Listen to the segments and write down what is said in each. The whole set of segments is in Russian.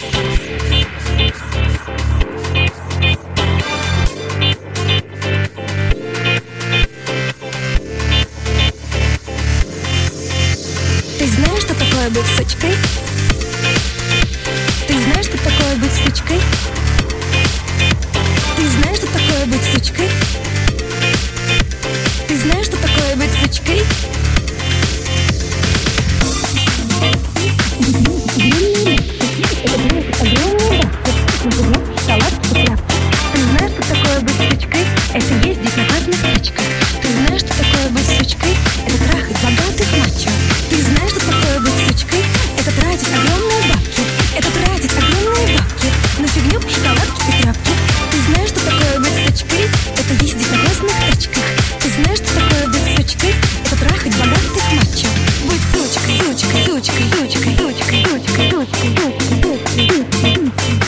Ты знаешь, что такое быть сучкой? Ты знаешь, что такое быть сучкой? Ты знаешь, что такое быть сучкой? Ты знаешь, что такое быть сучкой? Ты знаешь, что такое быть сучкой? Это ездить на разных тачках. Ты знаешь, что такое быть сучкой? Это трахать богатых мачо. Ты знаешь, что такое быть сучкой? Это тратить огромные бабки. Это тратить огромные бабки на фигню, шоколадки и тряпки. Ты знаешь, что такое быть сучкой? Это ездить на классных тачках. Ты знаешь, что такое быть сучкой? Это трахать богатых мачо. Быть сучкой, сучкой, сучкой, сучкой, сучкой, сучкой, сучкой, сучкой,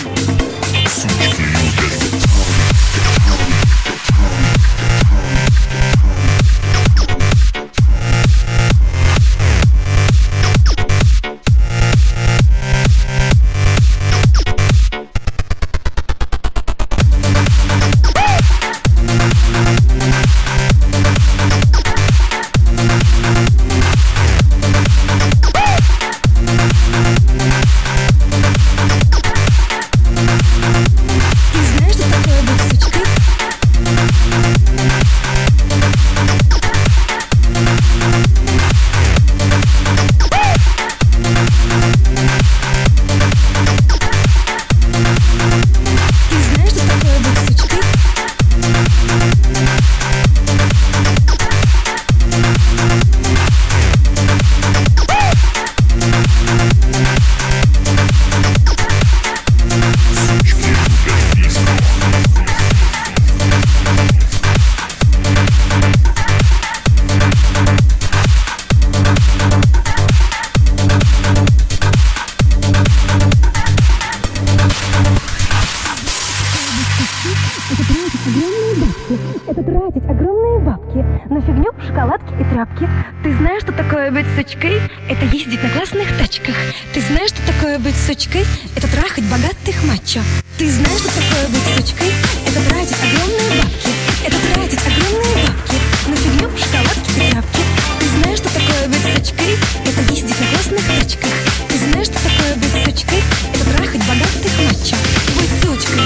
это тратить огромные бабки на фигню, шоколадки и тряпки. Ты знаешь, что такое быть сучкой? Это ездить на классных тачках. Ты знаешь, что такое быть сучкой? Это трахать богатых мачо. Ты знаешь, что такое быть сучкой? Это тратить огромные бабки. Это тратить огромные бабки на фигню, шоколадки и тряпки. Ты знаешь, что такое быть сучкой? Это ездить на классных тачках. Ты знаешь, что такое быть сучкой? Это трахать богатых мачо. Быть сучкой.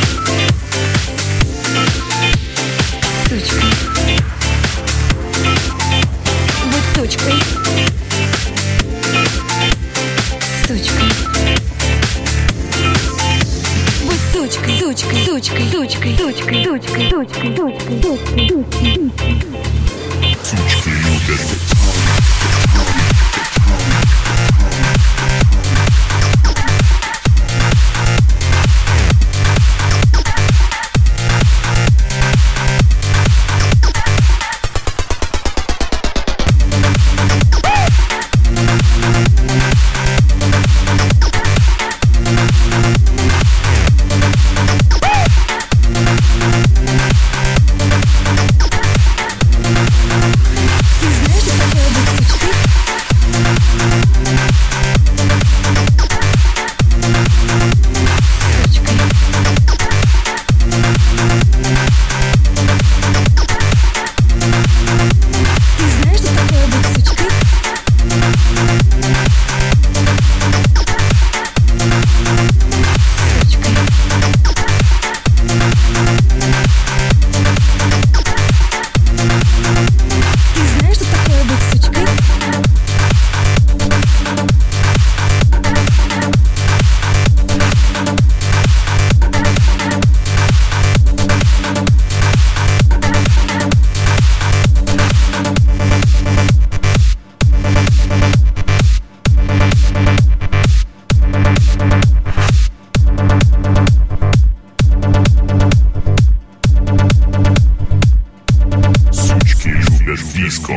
Сучкой. Быть сучкой. Сучкой. Быть сучкой, сучкой, сучкой, сучкой, сучкой, сучкой, сучкой, сучкой, сучкой, сучкой. Сучки любят. Диско.